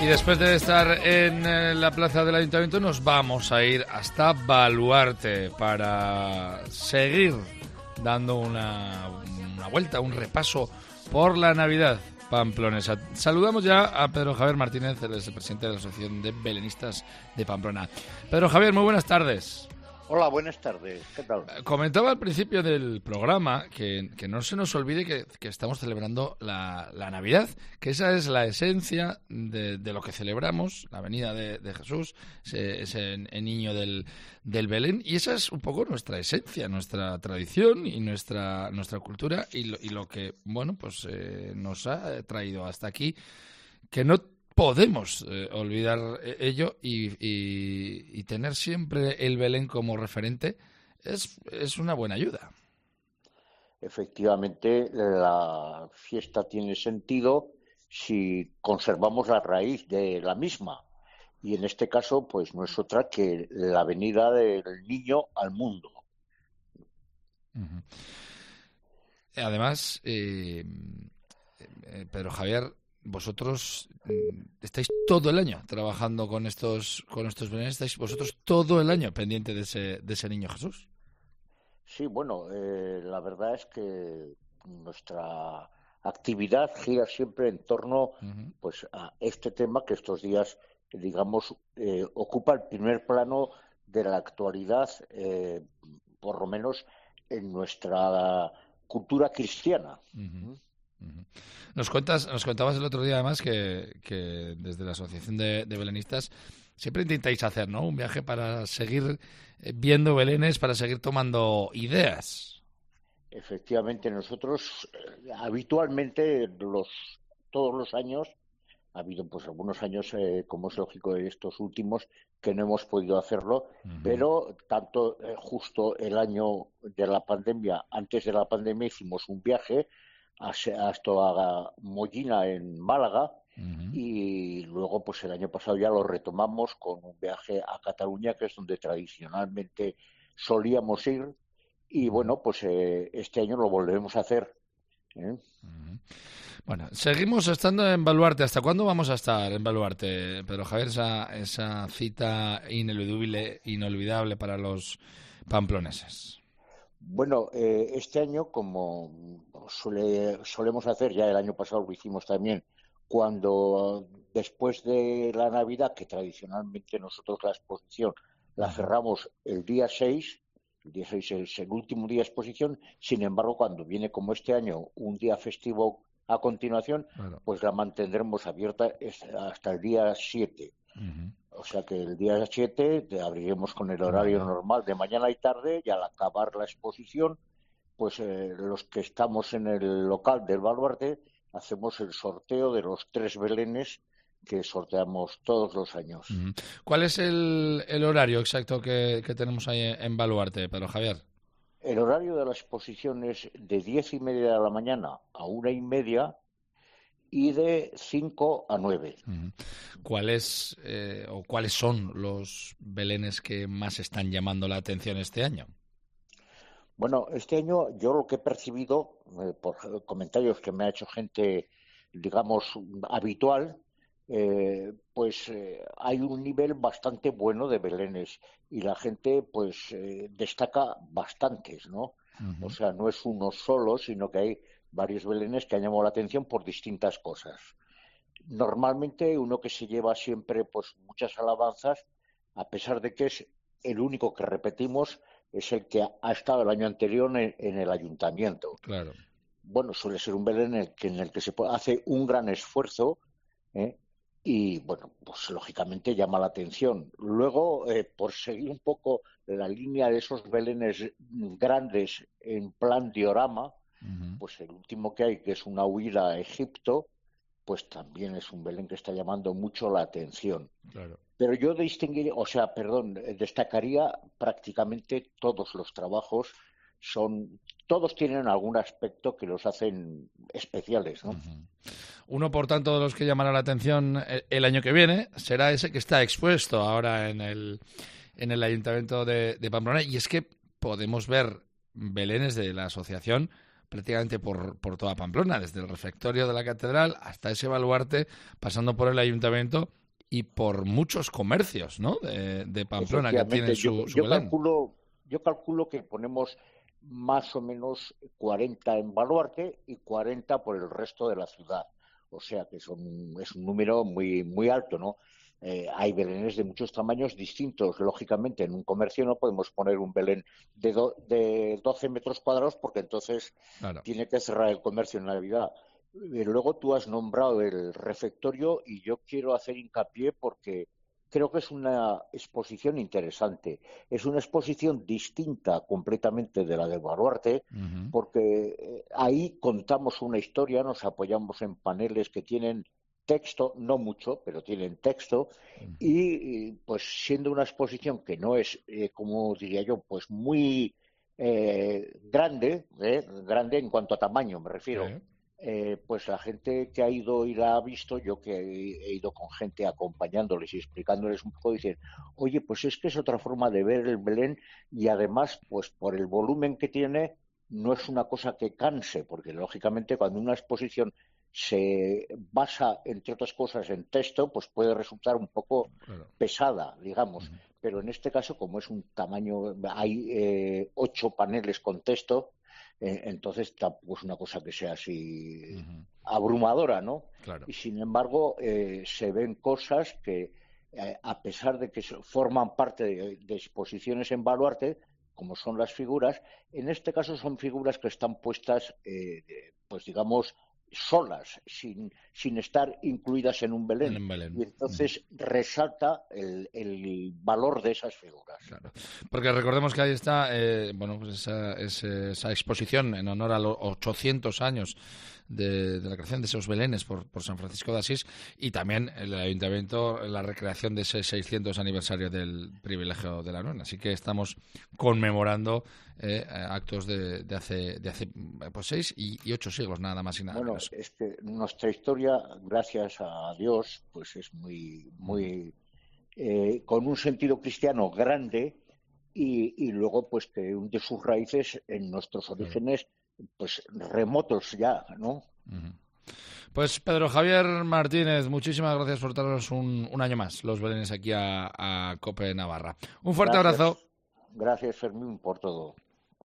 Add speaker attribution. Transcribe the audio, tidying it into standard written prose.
Speaker 1: Y después de estar en la plaza del Ayuntamiento nos vamos a ir hasta Baluarte para seguir dando una vuelta, un repaso por la Navidad pamplonesa. Saludamos ya a Pedro Javier Martínez, él es el presidente de la Asociación de Belenistas de Pamplona. Pedro Javier, muy buenas tardes.
Speaker 2: Hola, buenas tardes. ¿Qué tal?
Speaker 1: Comentaba al principio del programa que no se nos olvide que estamos celebrando la Navidad, que esa es la esencia de lo que celebramos, la venida de Jesús, ese niño del Belén, y esa es un poco nuestra esencia, nuestra tradición y nuestra cultura y lo que, bueno, pues nos ha traído hasta aquí, que no podemos olvidar ello y tener siempre el Belén como referente es una buena ayuda.
Speaker 2: Efectivamente, la fiesta tiene sentido si conservamos la raíz de la misma. Y en este caso, pues no es otra que la venida del niño al mundo.
Speaker 1: Uh-huh. Además, Pedro Javier, vosotros estáis todo el año trabajando con estos belenes, estáis vosotros todo el año pendiente de ese niño Jesús.
Speaker 2: Sí, bueno, la verdad es que nuestra actividad gira siempre en torno pues a este tema que estos días, digamos, ocupa el primer plano de la actualidad, por lo menos en nuestra cultura cristiana.
Speaker 1: Uh-huh. Nos contabas el otro día además que desde la Asociación de Belenistas siempre intentáis hacer, ¿no?, un viaje para seguir viendo belenes, para seguir tomando ideas.
Speaker 2: Efectivamente, nosotros habitualmente todos los años, ha habido pues algunos años, como es lógico de estos últimos, que no hemos podido hacerlo, pero tanto justo el año de la pandemia, antes de la pandemia hicimos un viaje hasta Mollina en Málaga y luego pues el año pasado ya lo retomamos con un viaje a Cataluña, que es donde tradicionalmente solíamos ir, y bueno, pues este año lo volveremos a hacer.
Speaker 1: Bueno, seguimos estando en Baluarte. ¿Hasta cuándo vamos a estar en Baluarte, Pedro Javier? Esa cita inolvidable para los pamploneses.
Speaker 2: Bueno, este año, como solemos hacer, ya el año pasado lo hicimos también, cuando después de la Navidad, que tradicionalmente nosotros la exposición la cerramos el día 6 es el último día de exposición, sin embargo, cuando viene como este año un día festivo a continuación, claro, pues la mantendremos abierta hasta el día 7. O sea que el día 7 abriremos con el horario normal de mañana y tarde, y al acabar la exposición, pues los que estamos en el local del Baluarte hacemos el sorteo de los 3 belenes que sorteamos todos los años.
Speaker 1: ¿Cuál es el horario exacto que tenemos ahí en Baluarte, Pedro Javier?
Speaker 2: El horario de la exposición es de 10:30 de la mañana a 1:30 y de 5 a 9.
Speaker 1: ¿Cuáles son los belenes que más están llamando la atención este año?
Speaker 2: Bueno, este año yo lo que he percibido, por comentarios que me ha hecho gente, digamos, habitual, hay un nivel bastante bueno de belenes y la gente pues destaca bastantes, ¿no? O sea, no es uno solo, sino que hay varios belenes que han llamado la atención por distintas cosas. Normalmente uno que se lleva siempre pues muchas alabanzas, a pesar de que es el único que repetimos, es el que ha estado el año anterior en el ayuntamiento.
Speaker 1: Claro.
Speaker 2: Bueno, suele ser un belén en el que se hace un gran esfuerzo, y bueno, pues lógicamente llama la atención. Luego, por seguir un poco la línea de esos belenes grandes en plan diorama, pues el último que hay, que es una huida a Egipto, pues también es un belén que está llamando mucho la atención.
Speaker 1: Claro.
Speaker 2: Pero yo destacaría prácticamente todos los trabajos. Todos tienen algún aspecto que los hacen especiales, ¿no?
Speaker 1: Uno, por tanto, de los que llamará la atención el año que viene será ese que está expuesto ahora en el Ayuntamiento de Pamplona, y es que podemos ver belenes de la asociación prácticamente por toda Pamplona, desde el refectorio de la catedral hasta ese baluarte, pasando por el ayuntamiento y por muchos comercios, ¿no?, de Pamplona que tienen su Belén.
Speaker 2: Yo calculo que ponemos más o menos 40 en Baluarte y 40 por el resto de la ciudad. O sea que es un número muy, muy alto, ¿no? Hay belenes de muchos tamaños distintos. Lógicamente, en un comercio no podemos poner un belén de 12 metros cuadrados porque entonces tiene que cerrar el comercio en Navidad. Luego tú has nombrado el refectorio y yo quiero hacer hincapié porque creo que es una exposición interesante. Es una exposición distinta completamente de la de Baluarte, porque ahí contamos una historia, nos apoyamos en paneles que tienen texto, no mucho, pero tienen texto, y pues siendo una exposición que no es, como diría yo, pues muy grande en cuanto a tamaño, me refiero. Pues la gente que ha ido y la ha visto, yo que he ido con gente acompañándoles y explicándoles un poco, dicen, oye, pues es que es otra forma de ver el Belén y además, pues por el volumen que tiene, no es una cosa que canse, porque lógicamente cuando una exposición se basa, entre otras cosas, en texto, pues puede resultar un poco pesada, digamos. Pero en este caso, como es un tamaño, hay 8 paneles con texto, entonces tampoco es una cosa que sea así abrumadora, ¿no?
Speaker 1: Claro.
Speaker 2: Y sin embargo, se ven cosas que, a pesar de que forman parte de exposiciones en Baluarte, como son las figuras, en este caso son figuras que están puestas, pues digamos, solas, sin estar incluidas en un Belén. Y entonces resalta el valor de esas figuras.
Speaker 1: Claro. Porque recordemos que ahí está pues esa exposición en honor a los 800 años de la creación de esos belenes por San Francisco de Asís, y también el ayuntamiento, la recreación de ese 600 aniversario del privilegio de la Nona. Así que estamos conmemorando actos de hace pues 6 y 8 siglos, nada más y nada menos.
Speaker 2: Es que nuestra historia, gracias a Dios, pues es muy, muy con un sentido cristiano grande y luego pues que hunde sus raíces en nuestros orígenes pues remotos ya, ¿no?
Speaker 1: Pues Pedro Javier Martínez, muchísimas gracias por darnos un año más los belenes aquí a COPE Navarra. Un fuerte abrazo.
Speaker 2: Gracias, Fermín, por todo.